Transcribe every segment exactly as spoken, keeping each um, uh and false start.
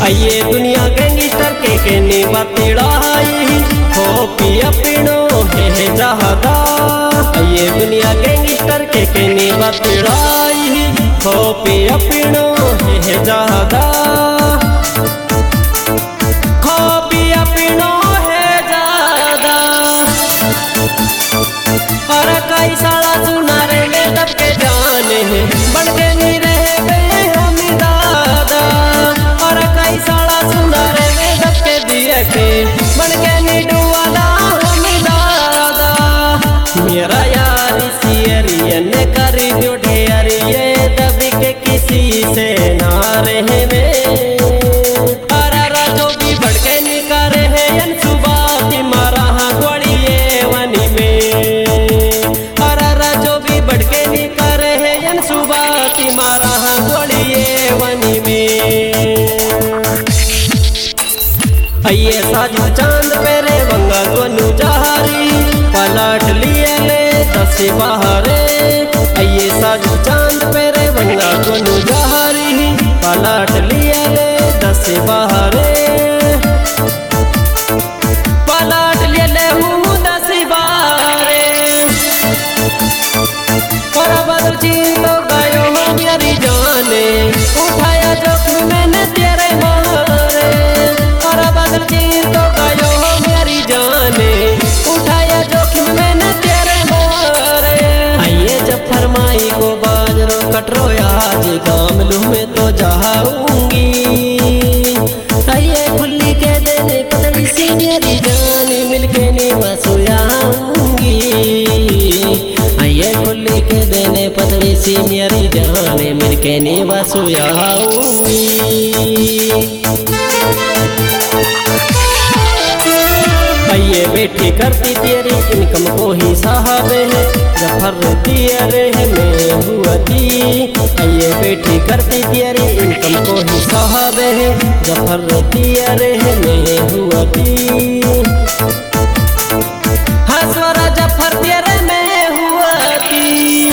आइए दुनिया गैंगस्टर के के नी बातेड़ाई हो पिया पिनो है जहादा। आइए दुनिया गैंगस्टर के के नी बातेड़ाई हो पिया पिनो है जहादा। हो पिया पिनो है जहादा और कई साला सुना रे में दब के जाने बन के नहीं रहे हम दादा। और कई साला सुना रे में दब के दिए के बन के नहीं डुवाला हम दादा। मेरा यार सियरिया ने कर जो ढेरिए दब के किसी से ना रहे में। आइए साजिद चांद पे रे बंगा दोनों जहारी पलट लिए ले दस बहारे। आइए साजिद चांद पे रे बंगा दोनों जहारी पलट लिए ले दस बहारे। पलट लिए ले हूँ दस बहारे और बदल चीन तो गयो हो मेरी जाने उठाया जोखिम मैंने तेरे मारे। और बदल चीन तो गयो हो मेरी जाने उठाया जोखिम मैंने तेरे मारे। आइए जब फरमाई को बाजरो कटरो आज गामलू में तो जाऊंगी। आइए खुली के देने पतली सी मेरी जान मिलके नहीं बसुयाऊंगी। आइए खुली के देने पतली सी मेरी जान मिलके नहीं बसुयाऊंगी। आइए बेटी करती तेरी इनकम को ही साहब है जफर दिया रे मैं हुआ थी। आइए बेटी करती तेरी इनकम को ही साहब है जफर दिया रे मैं हुआ थी। हंसवारा जफर तेरे में हुआ थी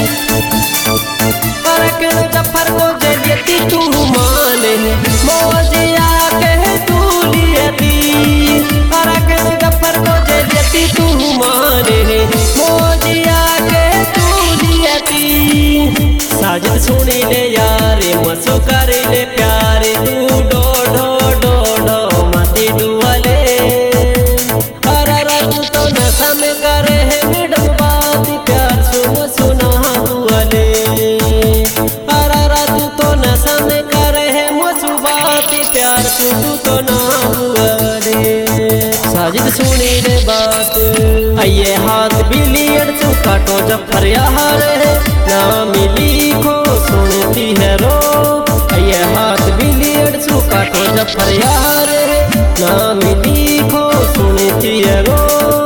और क्यों जफर को जलियती तू माने मौजिया के तू लियती। और क्यों जफर को जलियती तू माने मौजिया के तू लियती। साजिद सुनी ले यारे मसो कर ले प्यारे तू डो डो डो डो मती डुअले। और तू तो नशा में करे है मिडम बात प्यार सुनो सुना दुअले। और तू तो नशा में करे है मसु बात प्यार तू तो ना हुअले। साजिद सुनी रे बात आइए हाथ बिलियड तू काटो जफर यार ना मिली को सुनती है रो। आइए हाथ बिलियड तू काटो जफर यार ना मिली को सुनती है रो।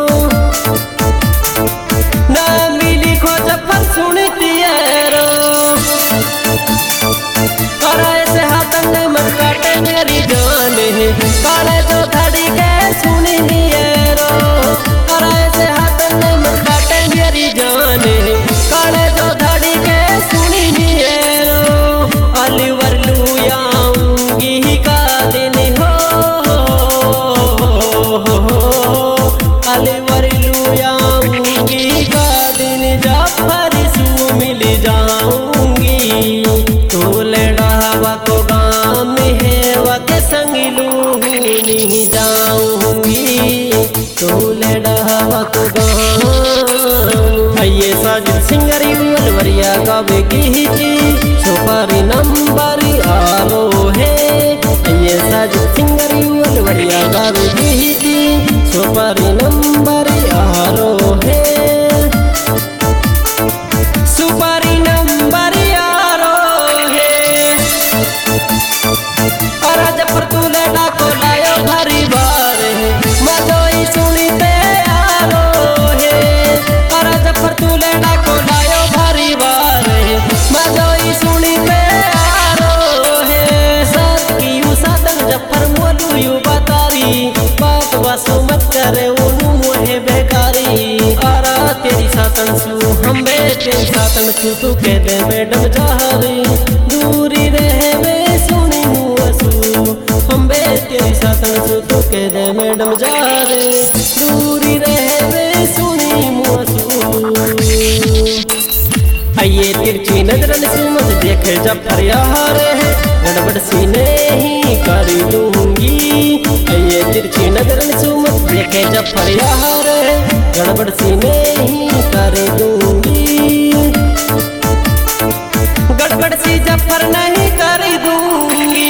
ना मिली को जफर सुनती है रो। और ऐसे हाथन ने मत काटे मेरी जान काले जो धड़ी के सुनी है रो। और ऐसे हाथन ने मत काटे मेरी जान काले जो धड़ी के सुनी है रो। अलीवर लुयाऊंगी का दिन हो अलीवर लुयाऊंगी का दिन जफर सू मिल जाऊंगी। तू लड़ावा को गाँव में है वके संग लूनी जाऊंगी। तू लड़ावा को गाँव। आइए साजिद सिंगरी अलवरिया गावे की थी सुपारी नंबर आलो है। आइए साजिद सिंगरी अलवरिया गावे की थी सुपारी नंबर आलो है। सुपारी नंबर आलो है। और जफर तू लड़ा को लायो भरी बार मदोई सुनते आलो है। और जफर तू लड़ा को लायो भरी बार मदोई सुनते आलो है। सर की यू सातन जफर मोलू यू बतारी बात वासु मत करे उनु मोहे बेकारी। और तेरी सातन सू हम बे तेरी सातन सू तू के दे मैडम जहारी दूरी रहे वे सुनी मुसू। बतन सु तू के दे मैडम जा रे दूरी रहे सुनी मुसू आइए तिरछी नजरन से मत देखे जफर यार है गड़बड़ सी नहीं कर दूंगी आइए तिरछी नजरन से मत देखे जफर यार है गड़बड़ सी नहीं कर दूंगी गड़बड़ सी जफर नहीं कर दूंगी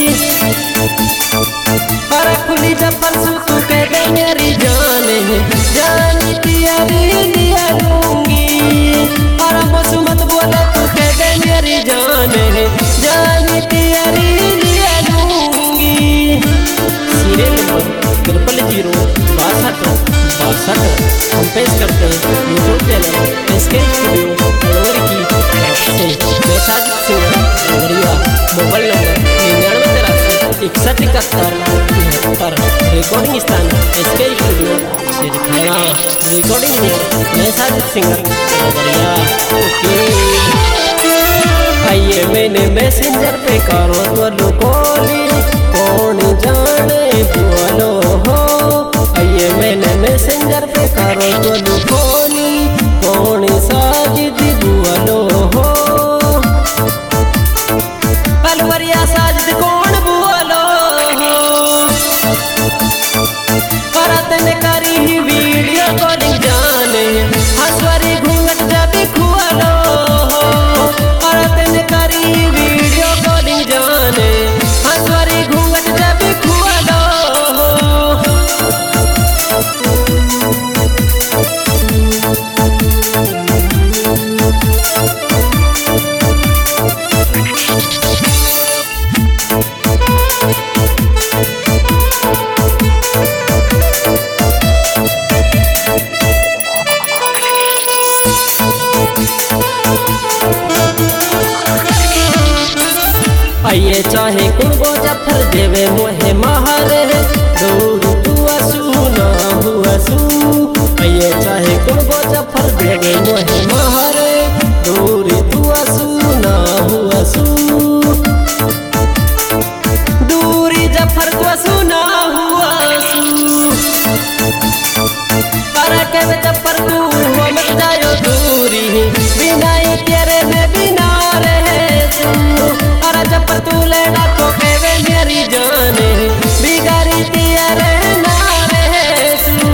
अरे खुली जफर सु तू कह दे मेरी जान है जानी तियारी लिया लूंगी अरे मसु मत बोले तू कह दे मेरी जान है जानी तियारी लिया लूंगी। सीरियल नंबर ट्रिपल जीरो बासठ बासठ हम पेश करते हैं YouTube channel S K studio की मैसाज सिंगर बढ़िया मोबाइल नंबर निन्यानवे तिरासी इकसठ इकहत्तर तिहत्तर रिकॉर्डिंग स्थान S K studio Sirkhada recording मैसाज सिंगर बढ़िया ओके। आइए मैंने मैसेंजर पे करो तो कॉली कौन जाने बोलो हो आइए मैंने मैसेंजर पे करो तो कॉली कौन साजिद बोलो हो अलवरिया साजिद कौन बोलो हो करतन करी ही वीडियो कॉलिंग जाने हंसवरी घूंघट जब खुआलो हो करतन करी वीडियो कॉलिंग जाने हंसवरी घूंघट जब खुआलो हो। आइए चाहे कुर्बो जफर देवे मोहे महारे दूर तू सुना हुआ सू आइए चाहे कुर्बो जफर देवे मोहे महारे दूर तू सुना हुआ सू दूरी जफर को सुना हुआ सू अरे के जफर तू हो मत जायो दूरी बिना तेरे में बिना रहे सू अरे जफर तू लेना तो केवे मेरी जान बिगारी तिया रहना रहे सू।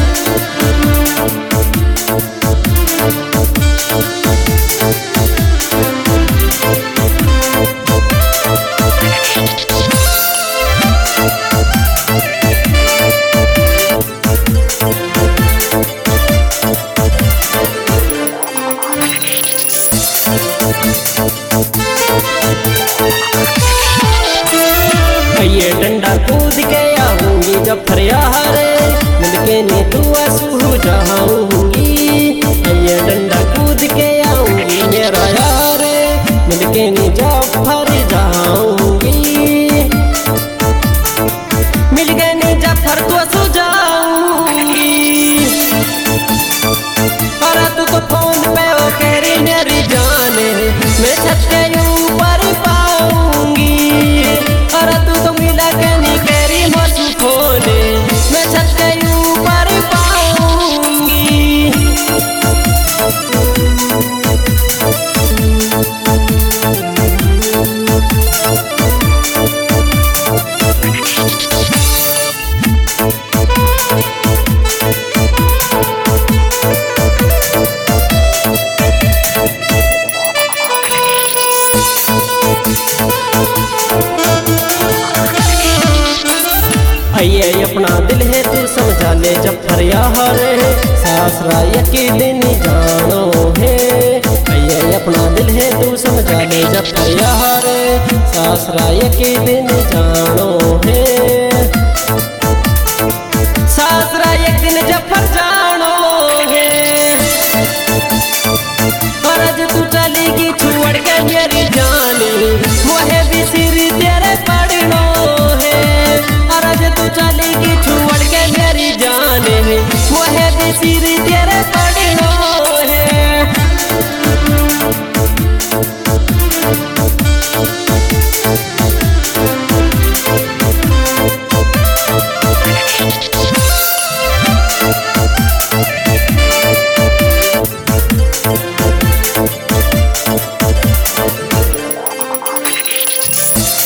ये डंडा कूद के आऊंगी जफर यारे मिलके नी तू असू जाऊंगी ये डंडा कूद के आऊंगी मेरा यारे मिलके नी जफर जाऊंगी मिल गए नी जफर तो असू जाऊंगी अरे तू तो फोन पे हो करी मेरी जान मैं छत के ऊपर पाऊंगी अरे तू तो मिला के नहीं करी मसू फोने मैं छत के ऊपर पाऊंगी। आइए अपना दिल है तू समझा ले जफर यार सासरा यकीन जानो है आइए अपना दिल है तू समझा ले जफर यार सासरा यकीन जानो है सासरा एक दिन जफर जानो है अरज तू चलेगी छोड़ के मेरी जानी मोहे भी सिर तेरे पड़नो है अरज तू चलेगी छोड़ के मेरी जाने मोहे भी सिर तेरे पड़नो है।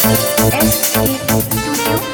S K studio